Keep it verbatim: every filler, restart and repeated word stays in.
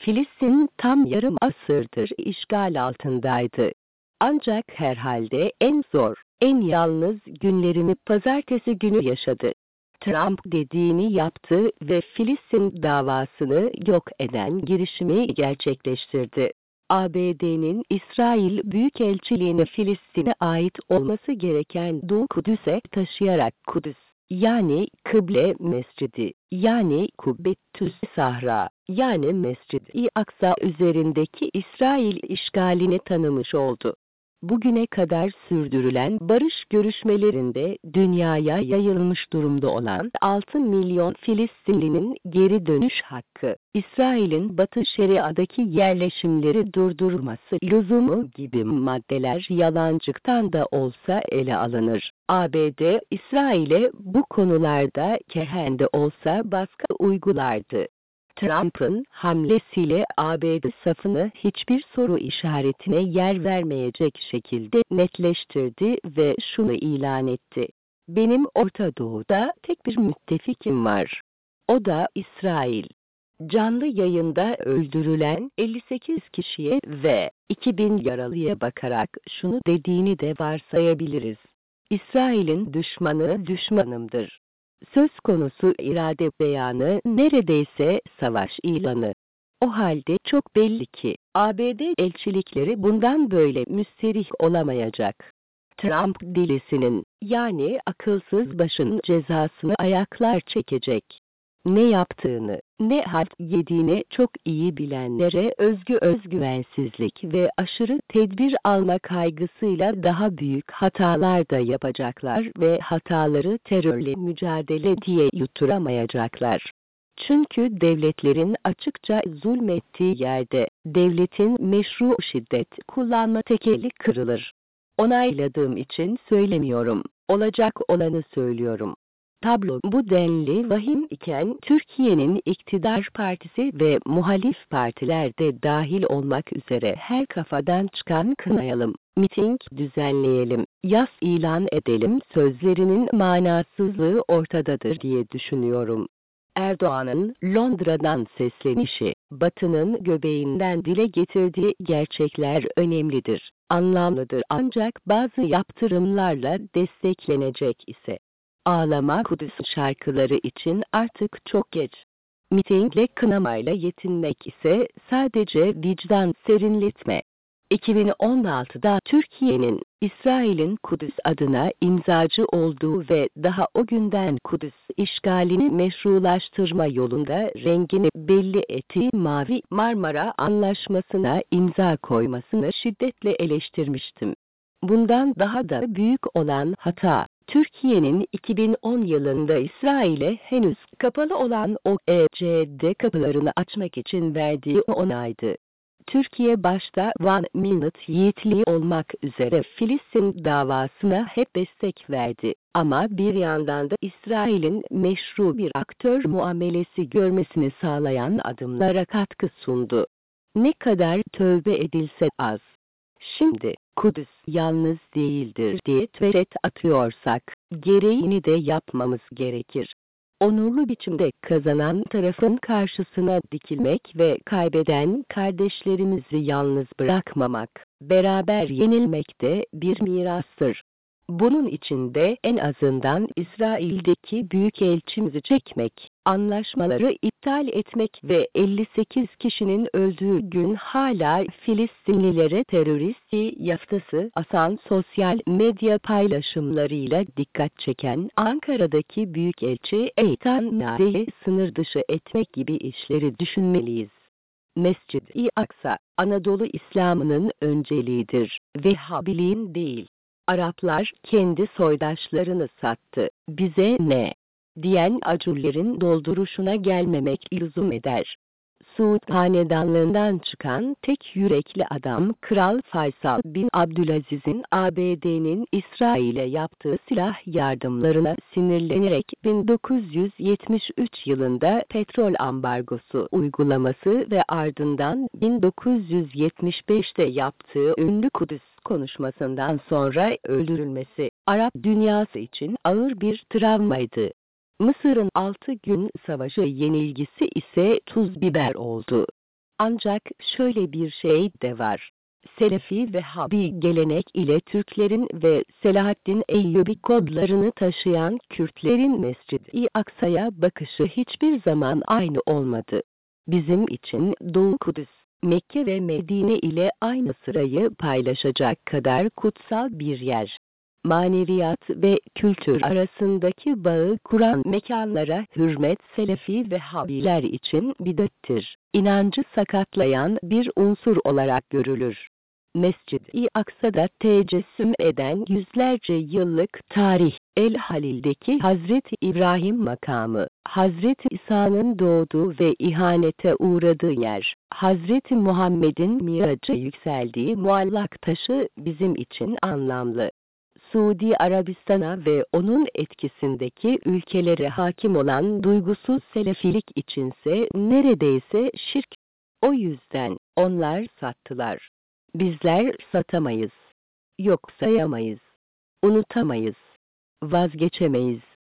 Filistin tam yarım asırdır işgal altındaydı. Ancak herhalde en zor, en yalnız günlerini pazartesi günü yaşadı. Trump dediğini yaptı ve Filistin davasını yok eden girişimi gerçekleştirdi. A B D'nin İsrail Büyükelçiliğini Filistin'e ait olması gereken Doğu Kudüs'e taşıyarak Kudüs, yani Kıble Mescidi, yani Kubbetüs Sahra, yani Mescid-i Aksa üzerindeki İsrail işgalini tanımış oldu. Bugüne kadar sürdürülen barış görüşmelerinde dünyaya yayılmış durumda olan altı milyon Filistinlinin geri dönüş hakkı, İsrail'in Batı Şeria'daki yerleşimleri durdurması lüzumu gibi maddeler yalancıktan da olsa ele alınır. A B D, İsrail'e bu konularda kehende olsa baskı uygulardı. Trump'ın hamlesiyle A B D safını hiçbir soru işaretine yer vermeyecek şekilde netleştirdi ve şunu ilan etti: "Benim Orta Doğu'da tek bir müttefikim var. O da İsrail." Canlı yayında öldürülen elli sekiz kişiye ve iki bin yaralıya bakarak şunu dediğini de varsayabiliriz: "İsrail'in düşmanı düşmanımdır." Söz konusu irade beyanı neredeyse savaş ilanı. O halde çok belli ki A B D elçilikleri bundan böyle müsterih olamayacak. Trump delisinin, yani akılsız başın cezasını ayaklar çekecek. Ne yaptığını, ne halt yediğini çok iyi bilenlere özgü özgüvensizlik ve aşırı tedbir alma kaygısıyla daha büyük hatalar da yapacaklar ve hataları terörle mücadele diye yutturamayacaklar. Çünkü devletlerin açıkça zulmettiği yerde devletin meşru şiddet kullanma tekeli kırılır. Onayladığım için söylemiyorum, olacak olanı söylüyorum. Tablo bu denli vahim iken Türkiye'nin iktidar partisi ve muhalif partiler de dahil olmak üzere her kafadan çıkan kınayalım, miting düzenleyelim, yas ilan edelim sözlerinin manasızlığı ortadadır diye düşünüyorum. Erdoğan'ın Londra'dan seslenişi, Batı'nın göbeğinden dile getirdiği gerçekler önemlidir, anlamlıdır, ancak bazı yaptırımlarla desteklenecek ise "Ağlama Kudüs" şarkıları için artık çok geç. Mitingle, kınamayla yetinmek ise sadece vicdan serinletme. iki bin on altıda Türkiye'nin, İsrail'in Kudüs adına imzacı olduğu ve daha o günden Kudüs işgalini meşrulaştırma yolunda rengini belli ettiği Mavi Marmara Anlaşması'na imza koymasını şiddetle eleştirmiştim. Bundan daha da büyük olan hata, Türkiye'nin iki bin on yılında İsrail'e henüz kapalı olan O E C D kapılarını açmak için verdiği onaydı. Türkiye başta One Minute yiğitliği olmak üzere Filistin davasına hep destek verdi. Ama bir yandan da İsrail'in meşru bir aktör muamelesi görmesini sağlayan adımlara katkı sundu. Ne kadar tövbe edilse az. Şimdi Kudüs yalnız değildir diye tweet atıyorsak, gereğini de yapmamız gerekir. Onurlu biçimde kazanan tarafın karşısına dikilmek ve kaybeden kardeşlerimizi yalnız bırakmamak, beraber yenilmek de bir mirastır. Bunun için de en azından İsrail'deki büyükelçimizi çekmek, anlaşmaları iptal etmek ve elli sekiz kişinin öldüğü gün hala Filistinlilere terörist yaftası asan sosyal medya paylaşımlarıyla dikkat çeken Ankara'daki büyükelçi Eytan Nade'yi sınır dışı etmek gibi işleri düşünmeliyiz. Mescid-i Aksa, Anadolu İslam'ının önceliğidir, Vehhabiliğin değil. Araplar kendi soydaşlarını sattı, bize ne? Diyen acurlerin dolduruşuna gelmemek lüzum eder. Suud hanedanlığından çıkan tek yürekli adam Kral Faysal bin Abdülaziz'in A B D'nin İsrail'e yaptığı silah yardımlarına sinirlenerek bin dokuz yüz yetmiş üç yılında petrol ambargosu uygulaması ve ardından bin dokuz yüz yetmiş beşte yaptığı ünlü Kudüs konuşmasından sonra öldürülmesi, Arap dünyası için ağır bir travmaydı. Mısır'ın altı gün savaşı yenilgisi ise tuz biber oldu. Ancak şöyle bir şey de var. Selefi Vehhabi gelenek ile Türklerin ve Selahaddin Eyyubi kodlarını taşıyan Kürtlerin Mescid-i Aksa'ya bakışı hiçbir zaman aynı olmadı. Bizim için Doğu Kudüs, Mekke ve Medine ile aynı sırayı paylaşacak kadar kutsal bir yer. Maneviyat ve kültür arasındaki bağı kuran mekanlara hürmet Selefi Vehhabiler için bidattir. İnancı sakatlayan bir unsur olarak görülür. Mescid-i Aksa'da tecessüm eden yüzlerce yıllık tarih, El Halil'deki Hazreti İbrahim makamı, Hazreti İsa'nın doğduğu ve ihanete uğradığı yer, Hazreti Muhammed'in miraca yükseldiği muallak taşı bizim için anlamlı. Suudi Arabistan'a ve onun etkisindeki ülkelere hakim olan duygusuz selefilik içinse neredeyse şirk. O yüzden onlar sattılar. Bizler satamayız. Yok sayamayız. Unutamayız. Vazgeçemeyiz.